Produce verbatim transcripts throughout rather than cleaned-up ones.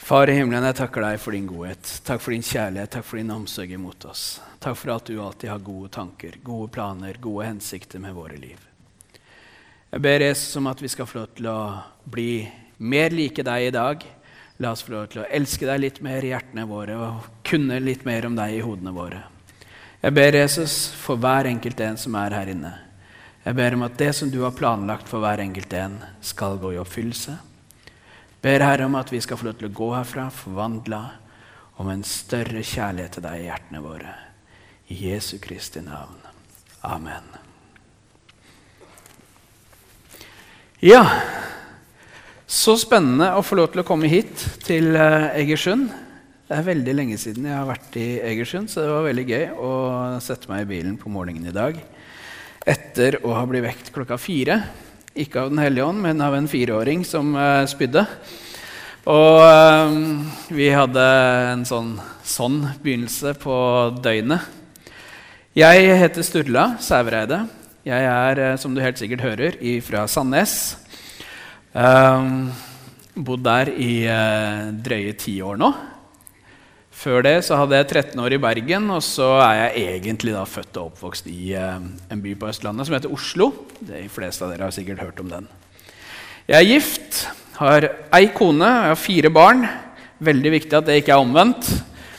Far i himmelen, jeg takker deg for din godhet. Takk for din kjærlighet, takk for din omsorg imot oss. Takk for at du alltid har gode tanker, gode planer, gode hensikter med våre liv. Jeg ber Jesus om at vi skal få lov til å bli mer like deg i dag. La oss få lov til å elske deg litt mer i hjertene våre og kunne litt mer om deg i hodene våre. Jeg ber Jesus for hver enkelt en som er her inne. Jeg ber om at det som du har planlagt for hver enkelt en skal gå i oppfyllelse. Ber Herre om at vi skal få lov til å gå herfra, forvandla om en større kjærlighet til deg i hjertene våre. I Jesu Kristi navn. Amen. Ja, så spennende å få lov til å komme hit til Egersund. Det er veldig lenge siden jeg har vært i Egersund, så det var veldig gøy å sette meg i bilen på morgenen i dag. Etter å ha blitt vekt klokka fire. Ikke av den hellige ånd, men av en fireåring som uh, spydde. Og uh, vi hadde en sånn, sånn begynnelse på døgnet. Jeg heter Sturla Sævereide. Jeg er, uh, som du helt sikkert hører, fra Sandnes. Uh, bodd der i uh, drøye ti år nå. Før det så hadde jeg tretten år i Bergen, og så er jeg egentlig da født og oppvokst i eh, en by på Østlandet som heter Oslo. De fleste av dere har sikkert hørt om den. Jeg er gift, har ei kone, jeg har fire barn. Veldig viktig at det ikke er omvendt.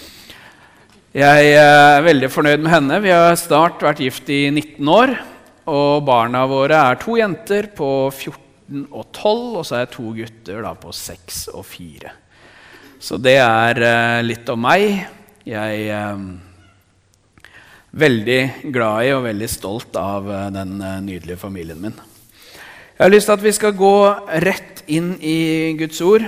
Jeg er veldig fornøyd med henne. Vi har snart vært gift i nitten år, og barna våre er to jenter på fjorten og tolv, og så er jeg to gutter da på seks og fire. Så det er uh, litt om meg. Jeg er uh, veldig glad i og veldig stolt av uh, den uh, nydelige familien min. Jeg har lyst til at vi skal gå rett inn i Guds ord.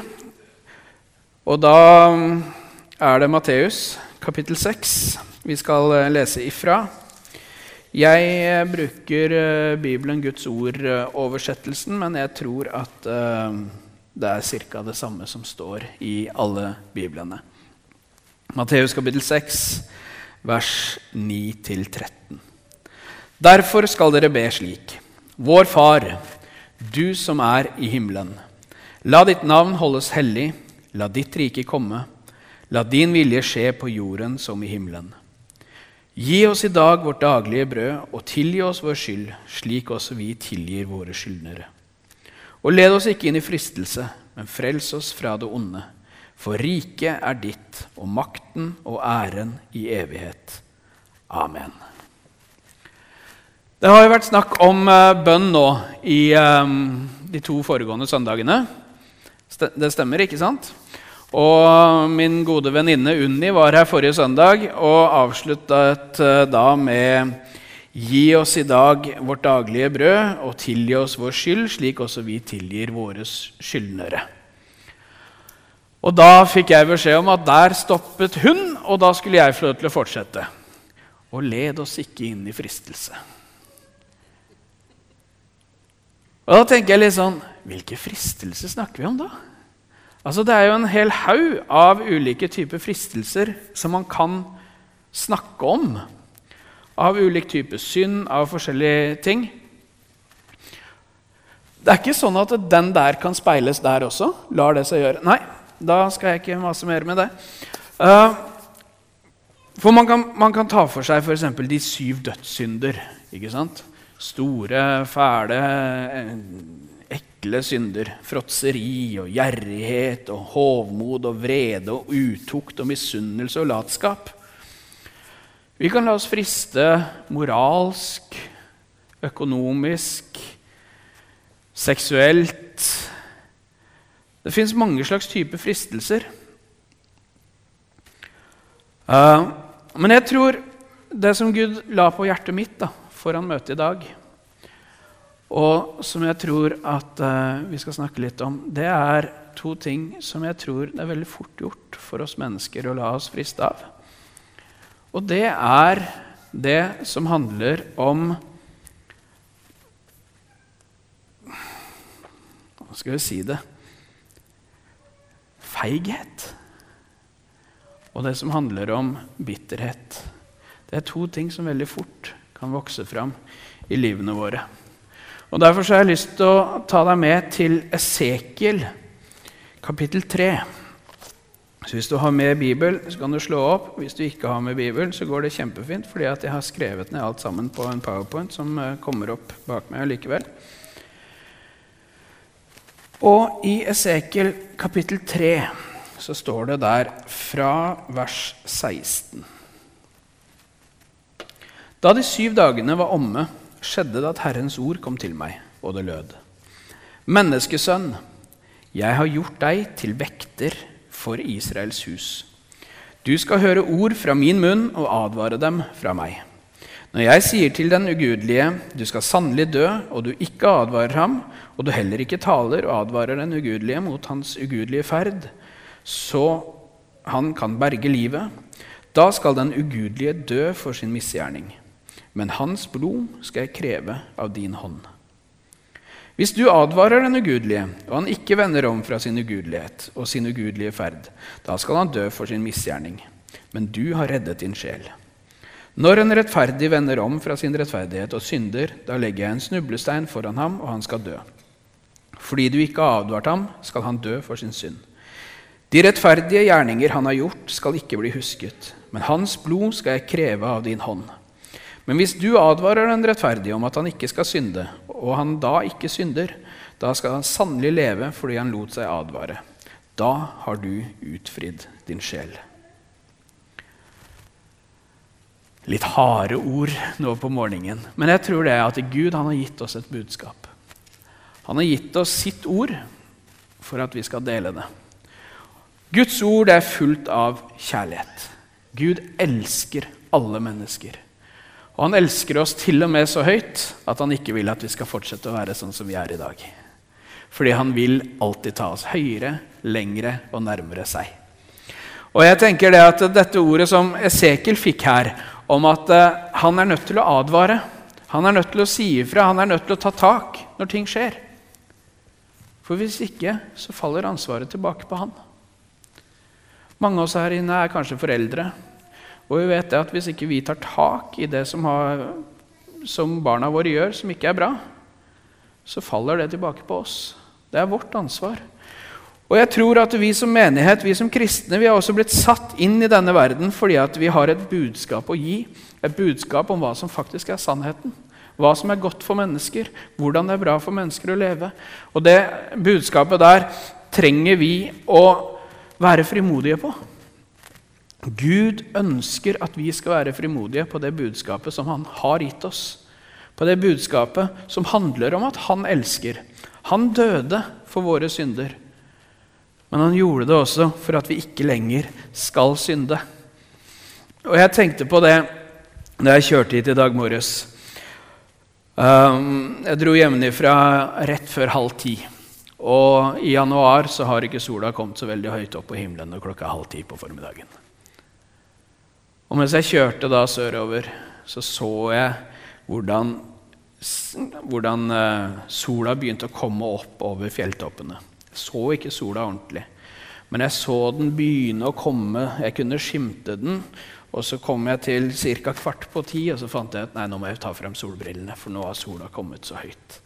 Og da um, er det Matteus kapittel seks vi skal uh, lese ifra. Jeg uh, bruker uh, Bibelen Guds ord-oversettelsen, uh, men jeg tror at uh, det er cirka det samme som står i alle biblene. Matteus kapittel seks, vers ni til tretten. Derfor skal dere be slik. Vår Far, du som er i himmelen. La ditt navn holdes hellig, la ditt rike komme. La din vilje skje på jorden som i himmelen. Gi oss i dag vårt daglige brød, og tilgi oss vår skyld, slik også vi tilgir våre skyldnere. Og led oss ikke inn i fristelse, men frels oss fra det onde. For riket er ditt, og makten og æren i evighet. Amen. Det har jo vært snakk om uh, bønn nå i um, de to foregående søndagene. St- det stemmer, ikke sant? Og min gode venninne Unni var her forrige søndag og avsluttet uh, da med «Gi oss i dag vårt daglige brød, og tilgi oss vår skyld, slik også vi tilgir våre skyldnere». Og da fikk jeg beskjed om at der stoppet hun, og da skulle jeg få lov til å fortsette. Og led oss ikke inn i fristelse. Og da tenker jeg litt sånn, hvilke fristelser snakker vi om da? Altså det er jo en hel haug av ulike typer fristelser som man kan snakke om. Av ulik type synd, av forskjellige ting. Det er ikke sånn at den der kan speiles der også. Lar det seg gjøre. Nei, da skal jeg ikke mase mer med det. Uh, for man kan, man kan ta for seg for eksempel de syv dødssynder. Ikke sant? Store, fæle, ekle synder. Fråtseri og gjerrighet og hovmod og vrede og utukt og misunnelse og latskap. Vi kan la oss friste moralsk, økonomisk, seksuelt. Det finnes mange slags typer fristelser. Uh, men jeg tror det som Gud la på hjertet mitt da, foran møtet i dag, og som jeg tror at uh, vi skal snakke litt om, det er to ting som jeg tror det er veldig fort gjort for oss mennesker å la oss friste av. Og det er det som handler om hva skal vi si det? Feighet. Og det som handler om bitterhet. Det er to ting som veldig fort kan vokse fram i livene våre. Og derfor så har jeg lyst til å ta deg med til Esekiel, kapittel tre. Så hvis du har med Bibel, så kan du slå opp. Hvis du ikke har med Bibel, så går det kjempefint, fordi at jeg har skrevet ned alt sammen på en PowerPoint som kommer opp bak meg likevel. Og i Esekiel kapittel tre så står det der fra vers seksten. Da de syv dagene var omme, skjedde det at Herrens ord kom til meg, og det lød: Menneskesønn, jeg har gjort deg til vekter for Israels hus. Du skal høre ord fra min munn og advare dem fra meg. Når jeg sier til den ugudelige, du skal sannelig dø, og du ikke advarer ham, og du heller ikke taler og advarer den ugudelige mot hans ugudelige ferd, så han kan berge livet, da skal den ugudelige dø for sin misgjerning. Men hans blod skal jeg kreve av din hånd. Hvis du advarer den ugudelige, og han ikke vender om fra sin ugudelighet og sin ugudelige ferd, da skal han dø for sin misgjerning. Men du har reddet din sjel. Når en rettferdig vender om fra sin rettferdighet og synder, da legger jeg en snublestein foran ham, og han skal dø. Fordi du ikke har advart ham, skal han dø for sin synd. De rettferdige gjerninger han har gjort, skal ikke bli husket, men hans blod skal jeg kreve av din hånd. Men hvis du advarer den rettferdige om at han ikke skal synde, og han da ikke synder, da skal han sannelig leve fordi han lot seg advare. Da har du utfridd din sjel. Litt harde ord nå på morgenen, men jeg tror det er at Gud han har gitt oss et budskap. Han har gitt oss sitt ord for at vi skal dele det. Guds ord er fullt av kjærlighet. Gud elsker alle mennesker. Og han elsker oss til og med så høyt at han ikke vil at vi skal fortsette å være sånn som vi er i dag. Fordi han vil alltid ta oss høyere, lengre og nærmere seg. Og jeg tenker det at dette ordet som Esekiel fikk her, om at uh, han er nødt til å advare, han er nødt til å si ifra, han er nødt til å ta tak når ting skjer. For hvis ikke, så faller ansvaret tilbake på han. Mange av oss her inne er kanskje foreldre, og vi vet at hvis ikke vi tar tak i det som, har, som barna våre gjør, som ikke er bra, så faller det tilbake på oss. Det er vårt ansvar. Og jeg tror at vi som menighet, vi som kristne, vi har også blitt satt inn i denne verden fordi at vi har et budskap å gi, et budskap om hva som faktisk er sannheten, hva som er godt for mennesker, hvordan det er bra for mennesker å leve. Og det budskapet der trenger vi å være frimodige på. Gud ønsker at vi skal være frimodige på det budskapet som han har gitt oss. På det budskapet som handler om at han elsker. Han døde for våre synder. Men han gjorde det også for at vi ikke lenger skal synde. Og jeg tenkte på det da jeg kjørte hit i dag morges. Um, jeg dro hjemmefra rett før halv ti. Og i januar så har ikke sola kommet så veldig høyt opp på himmelen når klokka er halv ti på formiddagen. Og mens jeg kjørte da sørover, så så jeg hvordan, hvordan uh, sola begynte å komme opp over fjelltoppene. Jeg så ikke sola ordentlig, men jeg så den begynne å komme. Jeg kunne skimte den, og så kom jeg til cirka kvart på ti, og så fant jeg at nei, nå må jeg ta frem solbrillene, for nå har sola kommet så høyt.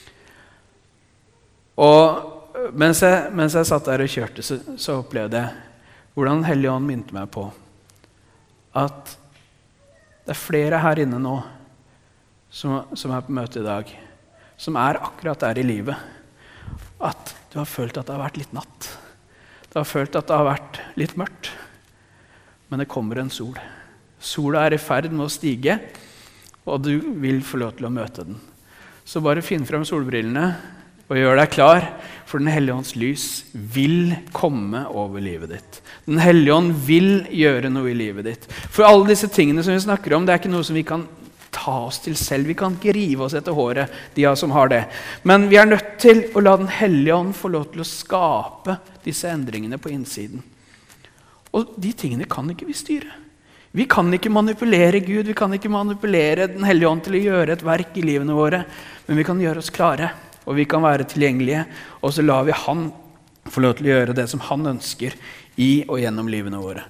Og mens jeg, mens jeg satt der og kjørte, så, så opplevde jeg hvordan Hellige Ånd minte meg på at det er flere her inne nå som, som er på møte i dag, som er akkurat der i livet, at du har følt at det har vært litt natt. Du har følt at det har vært litt mørkt, men det kommer en sol. Sola er i ferd med å stige, og du vil få lov til å møte den. Så bare finn frem solbrillene, og gjør deg klar, for Den Hellige Ånds lys vil komme over livet ditt. Den Hellige Ånd vil gjøre noe i livet ditt. For alle disse tingene som vi snakker om, det er ikke noe som vi kan ta oss til selv. Vi kan ikke rive oss etter håret, de av oss som har det. Men vi er nødt til å la Den Hellige Ånd få lov til å skape disse endringene på innsiden. Og de tingene kan ikke vi styre. Vi kan ikke manipulere Gud, vi kan ikke manipulere Den Hellige Ånd til å gjøre et verk i livene våre, men vi kan gjøre oss klare. Og vi kan være tilgjengelige, og så lar vi han få lov til å gjøre det som han ønsker i og gjennom livene våre.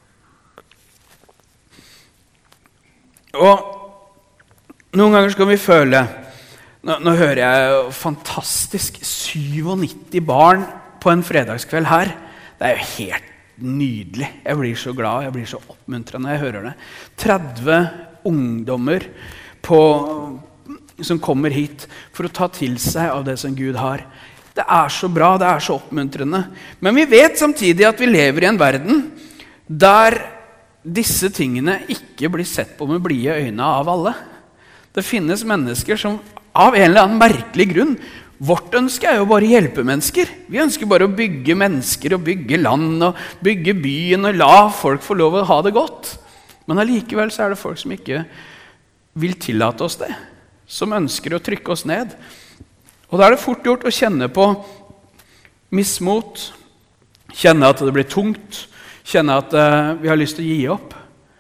Og noen ganger skal vi føle, nå, nå hører jeg fantastisk nittiosyv barn på en fredagskveld her. Det er jo helt nydelig. Jeg blir så glad, jeg blir så oppmuntret når jeg hører det. tretti ungdommer på, som kommer hit for å ta til seg av det som Gud har. Det er så bra, det er så oppmuntrende. Men vi vet samtidig at vi lever i en verden der disse tingene ikke blir sett på med blide øyne av alle. Det finnes mennesker som av en eller annen merkelig grunn, vårt ønske er jo bare å hjelpe mennesker. Vi ønsker bare å bygge mennesker og bygge land og bygge byen og la folk få lov å ha det godt. Men allikevel så er det folk som ikke vil tillate oss det, som ønsker å trykke oss ned. Og da er det fort gjort å kjenne på mismot, kjenne at det blir tungt, kjenne at uh, vi har lyst til å gi opp.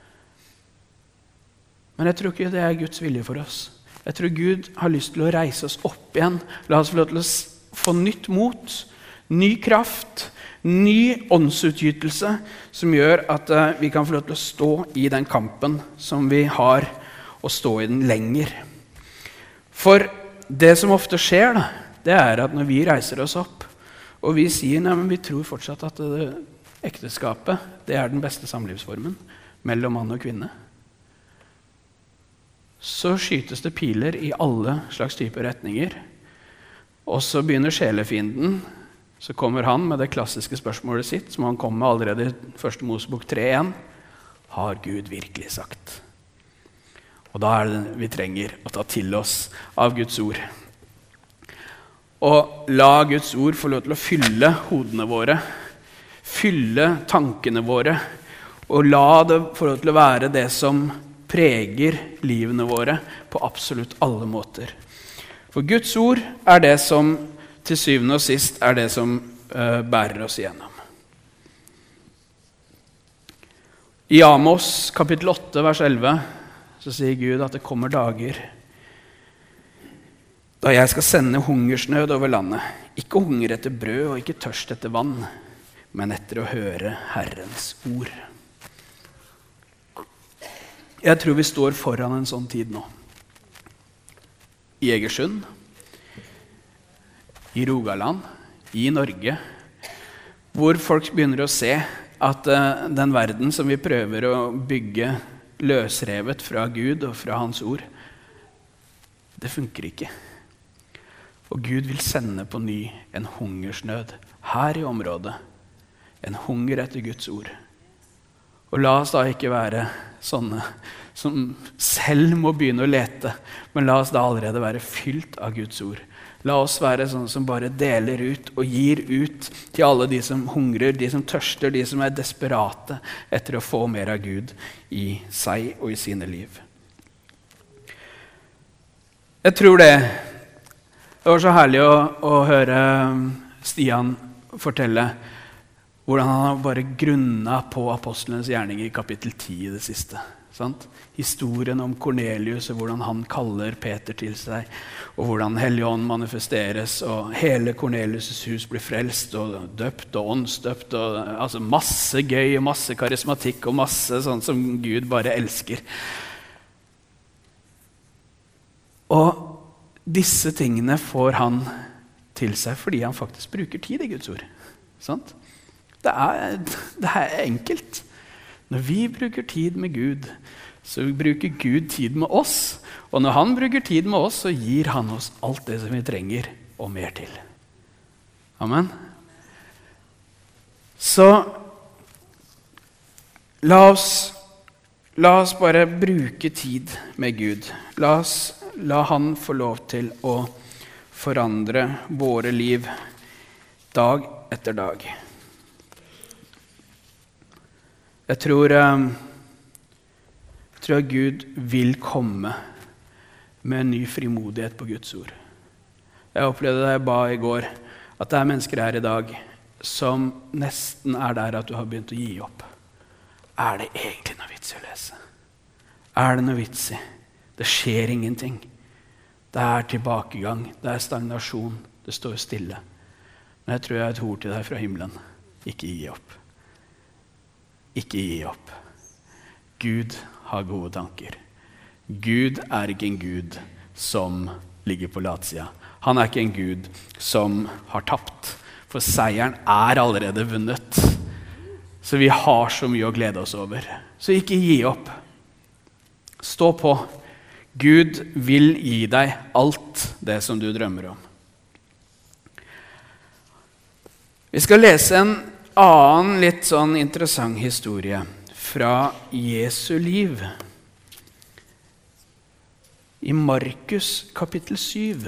Men jeg tror ikke det er Guds vilje for oss. Jeg tror Gud har lyst til å reise oss opp igjen. La oss få lov til å få nytt mot, ny kraft, ny åndsutgytelse som gjør at uh, vi kan få lov til å stå i den kampen som vi har, og stå i den lenger. For det som ofte skjer, da, det er at når vi reiser oss opp, og vi sier, nei, men vi tror fortsatt at det, ekteskapet, det er den beste samlivsformen mellom mann og kvinne, så skytes det piler i alle slags typer retninger. Og så begynner sjelefienden, så kommer han med det klassiske spørsmålet sitt, som han kom med allerede i første Mosebok tre én. Har Gud virkelig sagt? Og da er det vi trenger å ta til oss av Guds ord. Og la Guds ord få lov til å fylle hodene våre, fylle tankene våre, og la det få lov til å være det som preger livene våre på absolutt alle måter. For Guds ord er det som til syvende og sist er det som uh, bærer oss igjennom. I Amos kapittel åtte vers elleve så sier Gud at det kommer dager da jeg skal sende hungersnød over landet. Ikke hunger etter brød og ikke tørst etter vann, men etter å høre Herrens ord. Jeg tror vi står foran en sånn tid nå. I Egersund, i Rogaland, i Norge, hvor folk begynner å se at uh, den verden som vi prøver å bygge løsrevet fra Gud og fra hans ord, det funker ikke. Og Gud vil sende på ny en hungersnød her i området, en hunger etter Guds ord. Og la oss da ikke være sånne som selv må begynne å lete, men la oss da allerede være fylt av Guds ord. La oss være sånne som bare deler ut og gir ut til alle de som hungrer, de som tørster, de som er desperate etter å få mer av Gud i seg og i sine liv. Jeg tror det. Det var så herlig å, å høre Stian fortelle hvordan han har bare grunnet på apostlenes gjerning i kapittel ti i det siste. Sant? Historien om Kornelius og hvordan han kaller Peter til seg, og hvordan Helligånd manifesteres, og hele Kornelius' hus blir frelst og døpt og åndsdøpt, og altså masse gøy og masse karismatikk og masse sånn som Gud bare elsker. Og disse tingene får han til seg fordi han faktisk bruker tid i Guds ord. Sant? Det er, det er enkelt. Når vi bruker tid med Gud, så bruker Gud tid med oss. Og når han bruker tid med oss, så gir han oss alt det som vi trenger, og mer til. Amen. Så la oss, la oss bare bruke tid med Gud. La oss La han få lov til å forandre våre liv dag etter dag. Jeg tror, jeg tror Gud vil komme med en ny frimodighet på Guds ord. Jeg opplevde det jeg ba i går, at det er mennesker her i dag som nesten er der at du har begynt å gi opp. Er det egentlig noe vits i å lese? Er det noe vits i? Det skjer ingenting. Det er tilbakegang, det er stagnasjon, det står stille. Men jeg tror jeg har et ord til deg fra himmelen. Ikke gi opp. Ikke gi opp. Gud har gode tanker. Gud er ikke en Gud som ligger på latsida. Han er ikke en Gud som har tapt. For seieren er allerede vunnet. Så vi har så mye å glede oss over. Så ikke gi opp. Stå på. Gud vil gi deg alt det som du drømmer om. Vi skal lese en annen litt sånn interessant historie fra Jesu liv. I Markus kapittel syv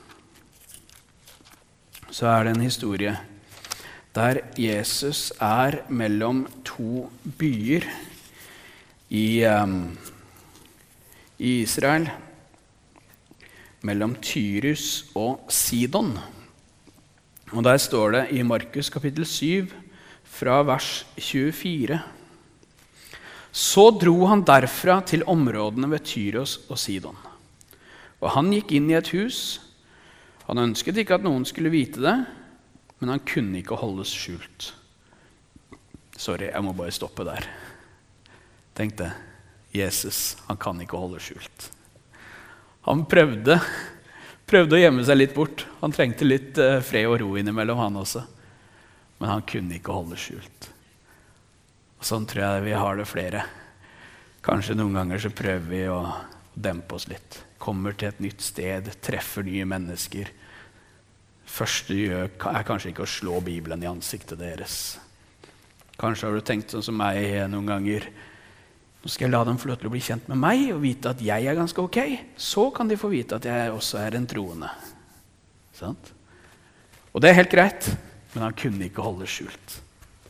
så er det en historie der Jesus er mellom to byer i, um, i Israel, mellom Tyrus og Sidon. Og der står det i Markus kapittel syv fra vers tjuefire. Så dro han derfra til områdene ved Tyros og Sidon. Og han gikk inn i et hus. Han ønsket ikke at noen skulle vite det, men han kunne ikke holdes skjult. Sorry, jeg må bare stoppe der. Tenk det. Jesus, han kan ikke holde skjult. Han prøvde, prøvde å gjemme seg litt bort. Han trengte litt uh, fred og ro innimellom han også. Men han kunne ikke holde skjult. Og sånn tror jeg vi har det flere. Kanskje noen ganger så prøver vi å dempe oss litt. Kommer til et nytt sted, treffer nye mennesker. Første gjør er kanskje ikke å slå Bibelen i ansiktet deres. Kanskje har du tenkt sånn som meg noen ganger. Nå skal jeg la dem få lov til å bli kjent med meg og vite at jeg er ganske ok. Så kan de få vite at jeg også er en troende. Sant? Og det er helt greit, men han kunne ikke holde skjult.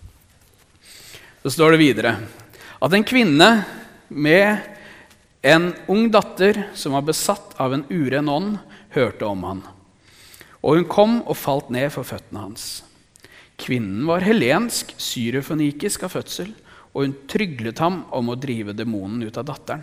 Så står det videre at en kvinne med en ung datter som var besatt av en uren ånd, hørte om han. Og hun kom og falt ned for føttene hans. Kvinnen var helensk, syrofonikisk av fødsel, og hun tryglet ham om å drive demonen ut av datteren.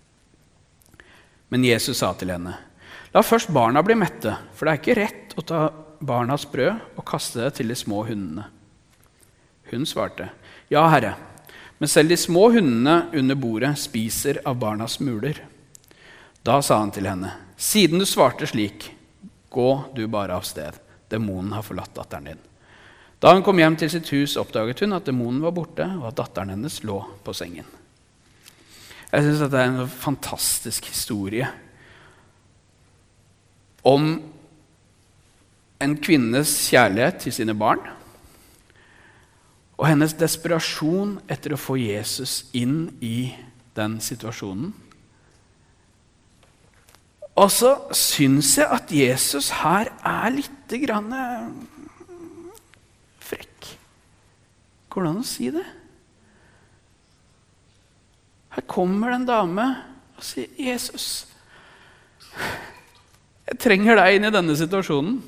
Men Jesus sa til henne, la først barna bli mette, for det er ikke rett å ta barnas brød og kaste det til de små hundene. Hun svarte, ja, Herre, men selv de små hundene under bordet spiser av barnas muler. Da sa han til henne, siden du svarte slik, gå du bare av sted. Demonen har forlatt datteren din. Da hun kom hjem til sitt hus, oppdaget hun at demonen var borte, og at datteren hennes lå på sengen. Jeg synes at det er en fantastisk historie om en kvinnes kjærlighet til sine barn, og hennes desperasjon etter å få Jesus inn i den situasjonen. Og så synes jeg at Jesus her er litt grann frekk. Går det an å si det? Her kommer det en dame og sier, Jesus, jeg trenger deg inn i denne situasjonen.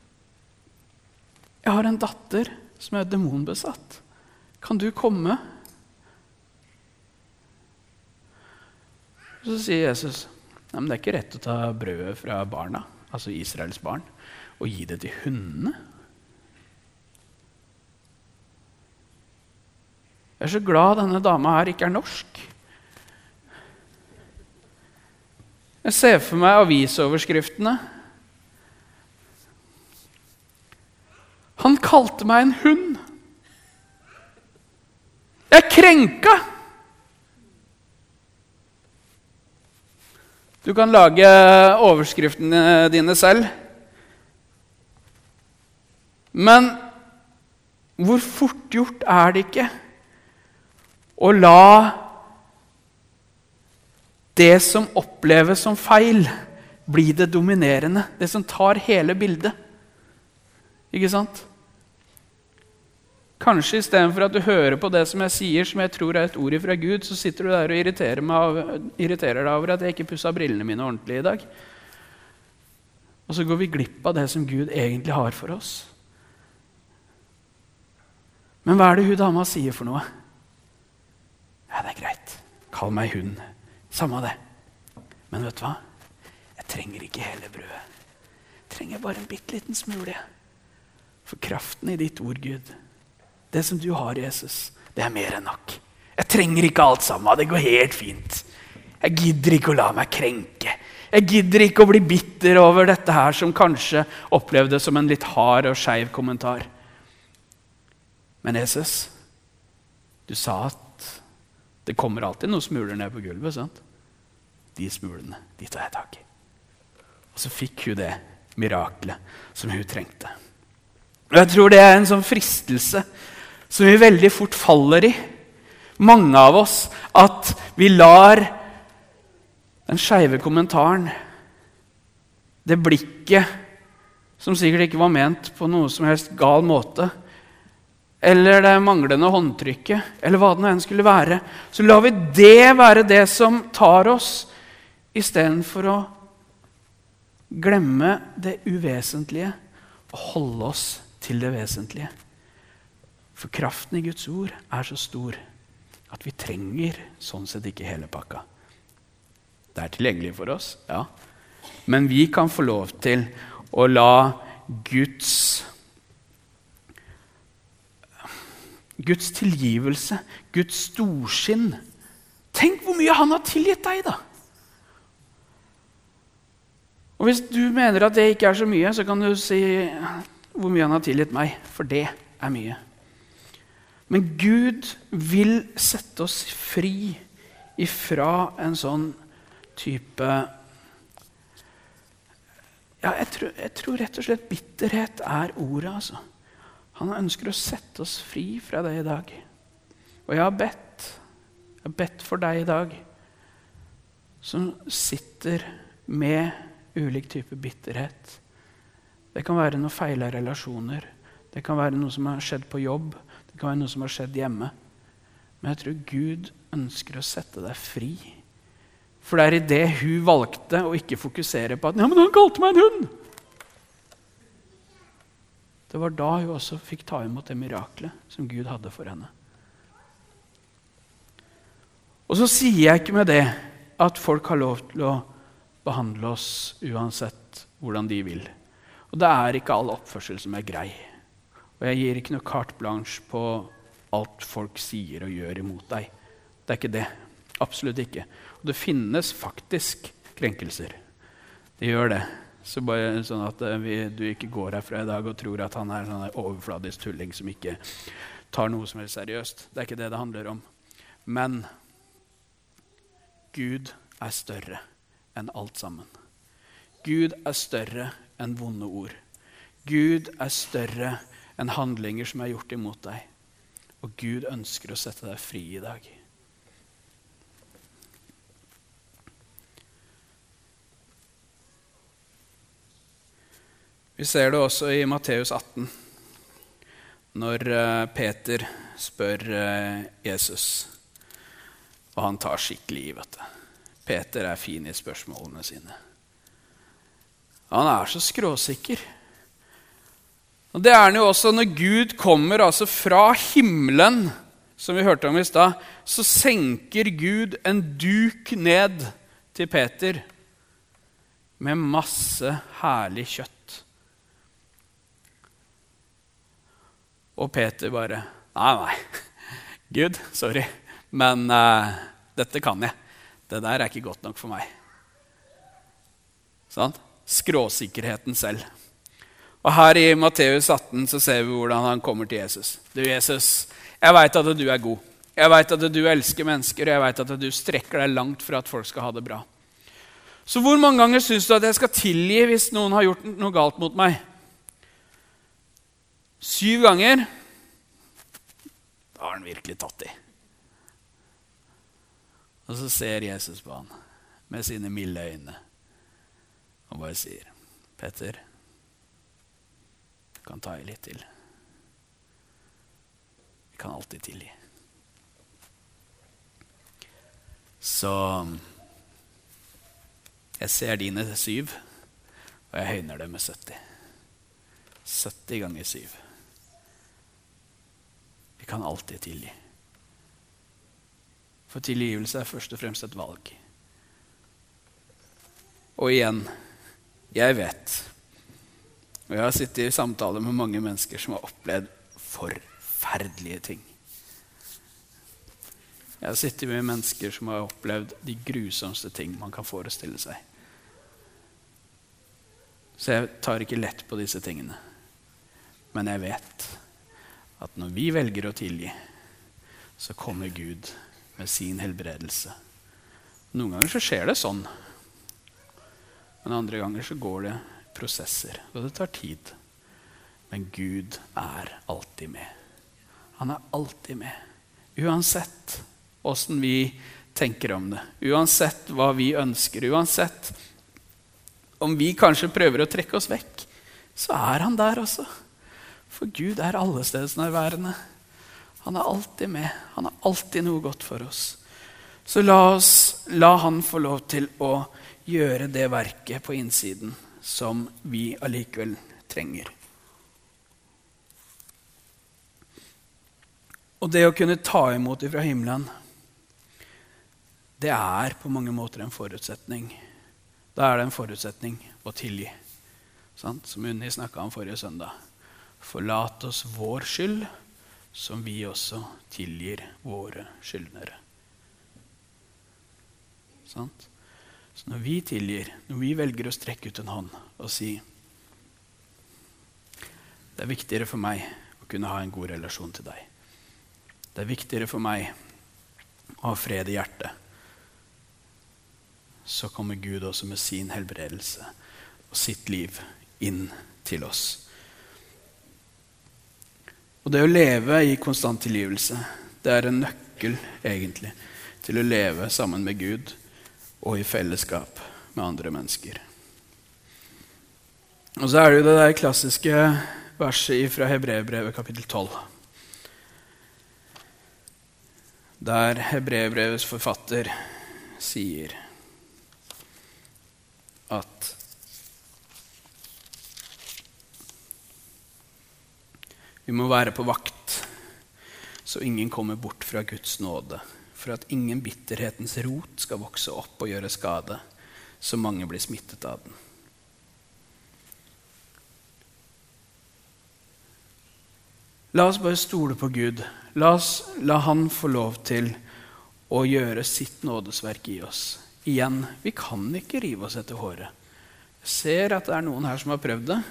Jeg har en datter som er demonbesatt. Kan du komme? Så sier Jesus, nei, men det er ikke rett å ta brødet fra barna, altså Israels barn, og gi det til hundene. Jeg er så glad denne dama her ikke er norsk. Jeg ser for meg avisoverskriftene. Han kalte meg en hund. Jeg er krenka. Du kan lage overskriftene dine selv. Men hvor fort gjort er det ikke å la det som oppleves som feil, bli det dominerende, det som tar hele bildet. Ikke sant? Kanskje i stedet for at du hører på det som jeg sier, som jeg tror er et ord fra Gud, så sitter du der og irriterer, meg av, irriterer deg over at jeg ikke pusset brillene mine ordentlig i dag. Og så går vi glipp av det som Gud egentlig har for oss. Men hva er det hun dama sier for noe? Ja, det er greit. Kall meg hund. Samme det. Men vet du hva? Jeg trenger ikke hele brødet. Jeg trenger bare en bitteliten smule. For kraften i ditt ord, Gud, det som du har, Jesus, det er mer enn nok. Jeg trenger ikke alt sammen, det går helt fint. Jeg gidder ikke å la meg krenke. Jeg gidder ikke å bli bitter over dette her som kanskje opplevde som en litt hard og skeiv kommentar. Men Jesus, Du sa at det kommer alltid noen smuler ned på gulvet, sant? De smulene, de tar jeg tak i. Og så fikk hun det miraklet som hun trengte. Og jeg tror det er en sånn fristelse som vi veldig fort faller i. Mange av oss, at vi lar den skeive kommentaren, det blikket som sikkert ikke var ment på noe som helst gal måte, eller det manglende håndtrykket, eller hva det nå enn skulle være, så lar vi det være det som tar oss, i stedet for å glemme det uvesentlige og holde oss til det vesentlige. For kraften i Guds ord er så stor at vi trenger sånn sett ikke hele pakka. Det er tilgjengelig for oss, ja. Men vi kan få lov til å la Guds, Guds tilgivelse, Guds storskinn. Tenk hvor mye han har tilgitt deg da. Og hvis du mener at det ikke er så mye, så kan du si hvor mye han har tilgitt meg, for det er mye. Men Gud vil sette oss fri ifra en sånn type, ja, jeg tror, jeg tror rett og slett bitterhet er ordet, altså. Han ønsker å sette oss fri fra det i dag. Og jeg har bedt, jeg har bedt for deg i dag, som sitter med ulik type bitterhet. Det kan være noen feila relasjoner. Det kan være noe som har skjedd på jobb. Det kan være noe som har skjedd hjemme. Men jeg tror Gud ønsker å sette deg fri. For det er i det hun valgte å ikke fokusere på at «Ja, men han kalte meg en hund!» Det var da hun også fikk ta imot det miraklet som Gud hadde for henne. Og så sier jeg ikke med det at folk har lov til å behandle oss uansett hvordan de vil. Og det er ikke all oppførsel som er grei. Og jeg gir ikke noe carte blanche på alt folk sier og gjør imot deg. Det er ikke det. Absolutt ikke. Og det finnes faktisk krenkelser. Det gjør det. Så bare sånn at vi, du ikke går herfra i dag og tror at han er en sånn overfladisk tulling som ikke tar noe som helst seriøst. Det er ikke det det handler om. Men Gud er større enn alt sammen. Gud er større enn vonde ord. Gud er større enn handlinger som er gjort imot deg. Og Gud ønsker å sette deg fri i dag. Vi ser det også i Matteus atten, når Peter spør Jesus, og han tar skikkelig i, vet du. Peter er fin i spørsmålene sine. Han er så skråsikker. Og det er han jo også når Gud kommer altså fra himmelen, som vi hørte om i sted, så senker Gud en duk ned til Peter med masse herlig kjøtt. Og Peter bare, nei, nei, Gud, sorry, men uh, dette kan jeg. Det der er ikke godt nok for meg. Sånn? Skråsikkerheten selv. Og her i Matteus atten så ser vi hvordan han kommer til Jesus. Du, Jesus, jeg vet at du er god. Jeg vet at du elsker mennesker, og jeg vet at du strekker deg langt for at folk skal ha det bra. Så hvor mange ganger synes du at jeg skal tilgi hvis noen har gjort noe galt mot meg? Syv ganger? Da har han virkelig tatt i. Og så ser Jesus på han med sine milde øyne og bare sier, Peter, du kan ta i litt til. Vi kan alltid tilgi. Så jeg ser dine syv, og jeg høyner det med sytti. sytti ganger syv. Vi kan alltid tilgi. For tilgivelse er først og fremst et valg. Og igjen, jeg vet, og jeg har sittet i samtale med mange mennesker som har opplevd forferdelige ting. Jeg har sittet med mennesker som har opplevd de grusomste ting man kan forestille seg. Så jeg tar ikke lett på disse tingene. Men jeg vet at når vi velger å tilgi, så kommer Gud med sin helbredelse. Noen ganger så skjer det sånn, men andre ganger så går det prosesser, og det tar tid. Men Gud er alltid med. Han er alltid med. Uansett hvordan vi tenker om det, uansett hva vi ønsker, uansett om vi kanskje prøver å trekke oss vekk, så er han der også. For Gud er allestedsnærværende. Han er alltid med. Han har alltid noe godt for oss. Så la oss, la han få lov til å gjøre det verket på innsiden som vi allikevel trenger. Og det å kunne ta imot fra himmelen, det er på mange måter en forutsetning. Da er det en forutsetning å tilgi. Sant? Som Unni snakket om forrige søndag. Forlat oss vår skyld, som vi også tilgir våre skyldnere. Sant? Så når vi tilgir, når vi velger å strekke ut en hånd og si det er viktigere for meg å kunne ha en god relasjon til deg. Det er viktigere for meg å ha fred i hjertet. Så kommer Gud også med sin helbredelse og sitt liv inn til oss. Og det å leve i konstant tilgivelse, det er en nøkkel egentlig til å leve sammen med Gud og i fellesskap med andre mennesker. Og så er det jo det der klassiske verset fra Hebreerbrevet kapittel tolv. Der Hebreerbrevets forfatter sier at vi må være på vakt, så ingen kommer bort fra Guds nåde, for at ingen bitterhetens rot skal vokse opp og gjøre skade, så mange blir smittet av den. La oss bare stole på Gud. La oss la han få lov til å gjøre sitt nådesverk i oss. Igjen, vi kan ikke rive oss etter håret. Jeg ser at det er noen her som har prøvd det.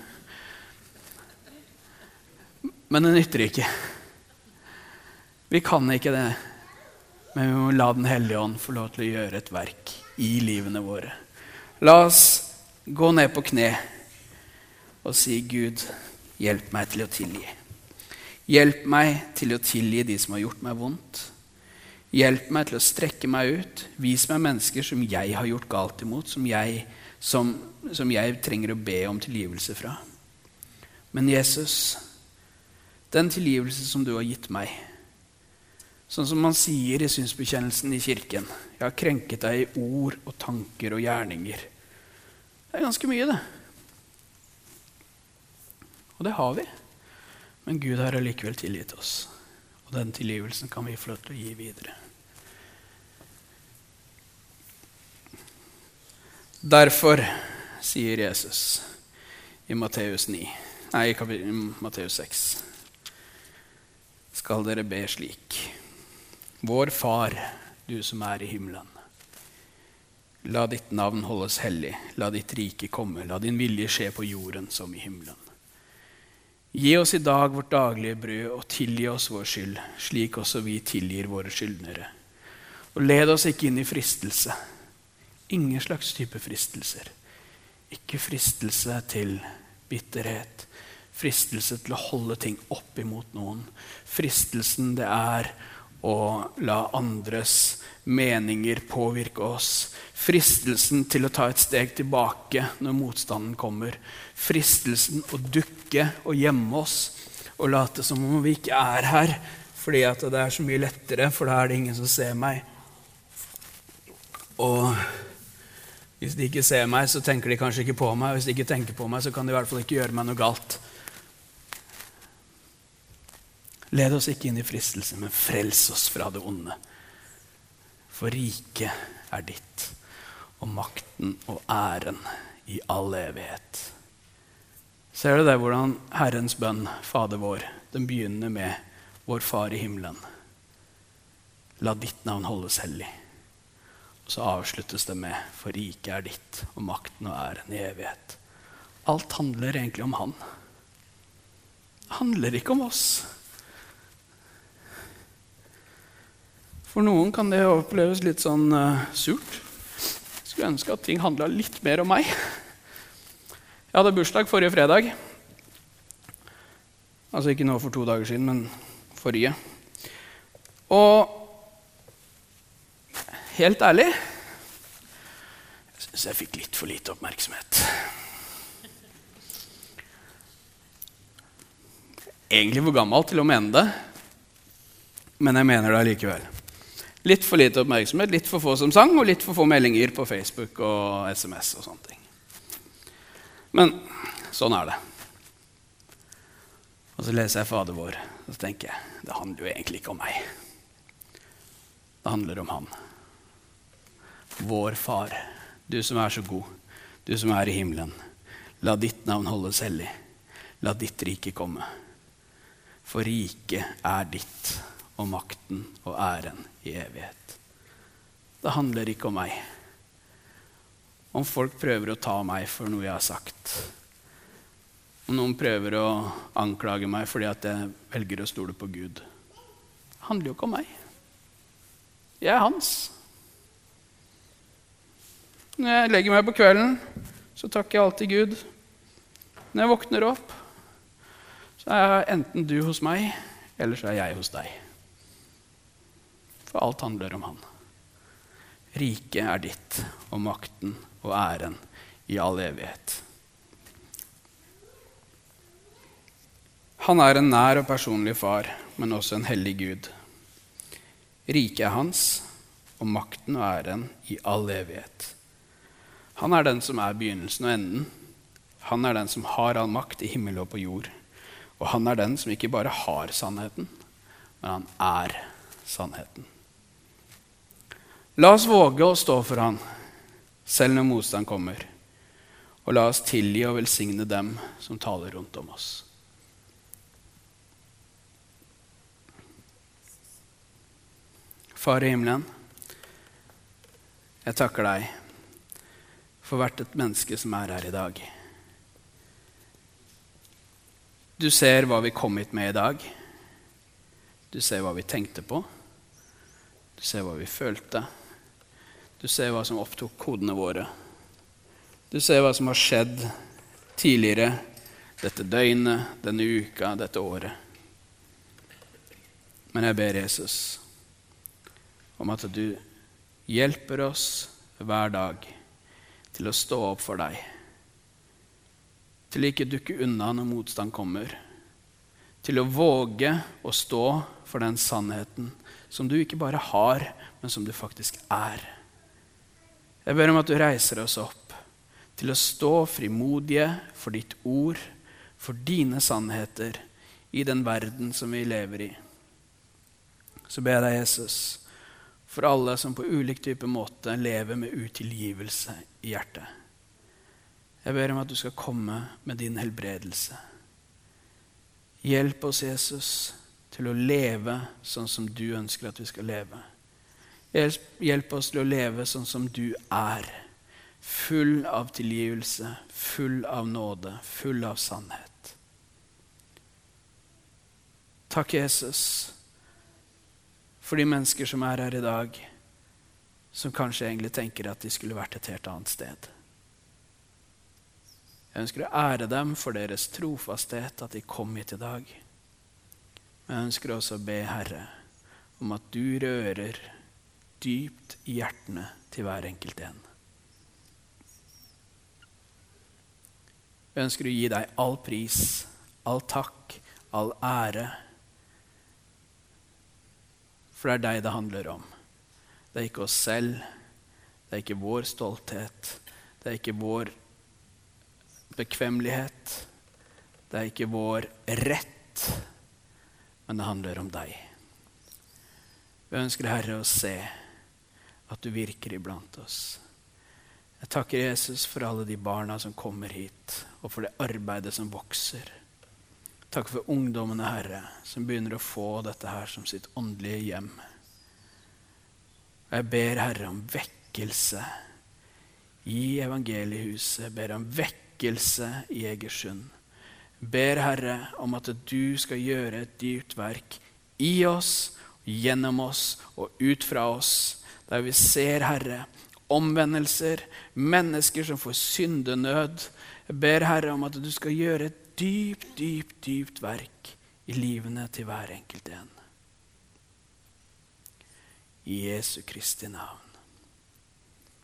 Men det nytter ikke. Vi kan ikke det. Men vi må la den hellige ånd få lov til å gjøre et verk i livene våre. La oss gå ned på kne og si, Gud, hjelp meg til å tilgi. Hjelp meg til å tilgi de som har gjort meg vondt. Hjelp meg til å strekke meg ut. Vis meg mennesker som jeg har gjort galt imot, som jeg, som, som jeg trenger å be om tilgivelse fra. Men Jesus, den tilgivelse som du har gitt meg, sånn som man sier i synsbekjennelsen i kirken, jeg har krenket deg i ord og tanker og gjerninger. Det er ganske mye det. Og det har vi. Men Gud har allikevel tilgitt oss. Og den tilgivelsen kan vi få lov til å gi videre. Derfor, sier Jesus i Matteus ni, nei, i Matteus seks, skal dere be slik. Vår Far, du som er i himmelen. La ditt navn holdes hellig, la ditt rike komme, la din vilje skje på jorden som i himmelen. Gi oss i dag vårt daglige brød, og tilgi oss vår skyld, slik også vi tilgir våre skyldnere. Og led oss ikke inn i fristelse. Ingen slags type fristelser. Ikke fristelse til bitterhet. Fristelse til å holde ting opp imot noen. Fristelsen det er å la andres meninger påvirke oss. Fristelsen til å ta et steg tilbake når motstanden kommer. Fristelsen å dukke og gjemme oss og late som om vi ikke er her, fordi at det er så mye lettere, for da er det ingen som ser meg. Og hvis de ikke ser meg, så tenker de kanskje ikke på meg. Hvis de ikke tenker på meg, så kan de i hvert fall ikke gjøre meg noe galt. Led oss ikke inn i fristelse, men frels oss fra det onde. For riket er ditt, og makten og æren i all evighet. Ser du det, hvordan Herrens bønn, Fader vår, den begynner med vår Far i himmelen. La ditt navn holdes hellig. Og så avsluttes det med, for riket er ditt, og makten og æren i evighet. Alt handler egentlig om han. Det handler ikke om oss. For noen kan det oppleves litt sånn uh, surt. Jeg skulle ønske at ting handlet litt mer om meg. Jeg hadde bursdag forrige fredag. Altså ikke nå for to dager siden, men forrige. Og helt ærlig, jeg synes jeg fikk litt for lite oppmerksomhet. Egentlig for gammel til å mene det, men jeg mener det likevel. Litt for lite oppmerksomhet, litt for få som sang, og litt for få meldinger på Facebook og sms og sånne ting. Men sånn er det. Og så leser jeg Fader vår, og så tenker jeg, det handler jo egentlig ikke om meg. Det handler om han. Vår far, du som er så god, du som er i himmelen. La ditt navn holdes hellig. La ditt rike komme. For riket er ditt, og makten og æren i evighet. Det handler ikke om meg. Om folk prøver å ta meg for noe jeg har sagt. Om noen prøver å anklage meg fordi at jeg velger å stole på Gud. Det handler jo ikke om meg. Jeg er hans. Når jeg legger meg på kvelden, så takker jeg alltid Gud. Når jeg våkner opp, så er enten du hos meg, eller så er jeg hos deg. For alt handler om han. Riket er ditt, og makten og æren i all evighet. Han er en nær og personlig far, men også en hellig Gud. Riket er hans, og makten og æren i all evighet. Han er den som er begynnelsen og enden. Han er den som har all makt i himmel og på jord. Og han er den som ikke bare har sannheten, men han er sannheten. La oss våge å stå for han, selv når motstand kommer. Og la oss tilgi og velsigne dem som taler rundt om oss. Far i himmelen, jeg takker deg for hvert et menneske som er her i dag. Du ser hva vi kom hit med i dag. Du ser hva vi tenkte på. Du ser hva vi følte. Du ser hva som opptok kodene våre. Du ser hva som har skjedd tidligere, dette døgnet, denne uka, dette året. Men jeg ber Jesus om at du hjelper oss hver dag til å stå opp for deg. Til å ikke dukke unna når motstand kommer. Til å våge å stå for den sannheten som du ikke bare har, men som du faktisk er. Jeg ber om at du reiser oss opp til å stå frimodige for ditt ord, for dine sannheter i den verden som vi lever i. Så ber jeg deg, Jesus, for alle som på ulik type måte lever med utilgivelse i hjertet. Jeg ber om at du skal komme med din helbredelse. Hjelp oss, Jesus, til å leve sånn som du ønsker at vi skal leve. Hjelp oss til å leve sånn som du er. Full av tilgivelse, full av nåde, full av sannhet. Takk, Jesus, for de mennesker som er her i dag, som kanskje egentlig tenker at de skulle vært et helt annet sted. Jeg ønsker å ære dem for deres trofasthet at de kom hit i dag. Men jeg ønsker også å be Herre om at du rører dypt i hjertene til hver enkelt en. Jeg ønsker å gi deg all pris, all takk, all ære. For det er deg det handler om. Det er ikke oss selv, det er ikke vår stolthet, det er ikke vår bekvemmelighet, det er ikke vår rett, men det handler om deg. Vi ønsker, Herre, å se at du virker iblant oss. Jeg takker Jesus for alle de barna som kommer hit, og for det arbeidet som vokser. Takk for ungdommene, Herre, som begynner å få dette her som sitt åndelige hjem. Jeg ber, Herre, om vekkelse i evangeliehuset. Jeg ber om vekkelse i Egersund. Ber, Herre, om at du skal gjøre et dypt verk i oss gjennom oss og ut fra oss, der vi ser, Herre, omvendelser, mennesker som får syndenød. Jeg ber, Herre, om at du skal gjøre et dypt, dypt, dypt verk i livene til hver enkelt en. I Jesu Kristi navn.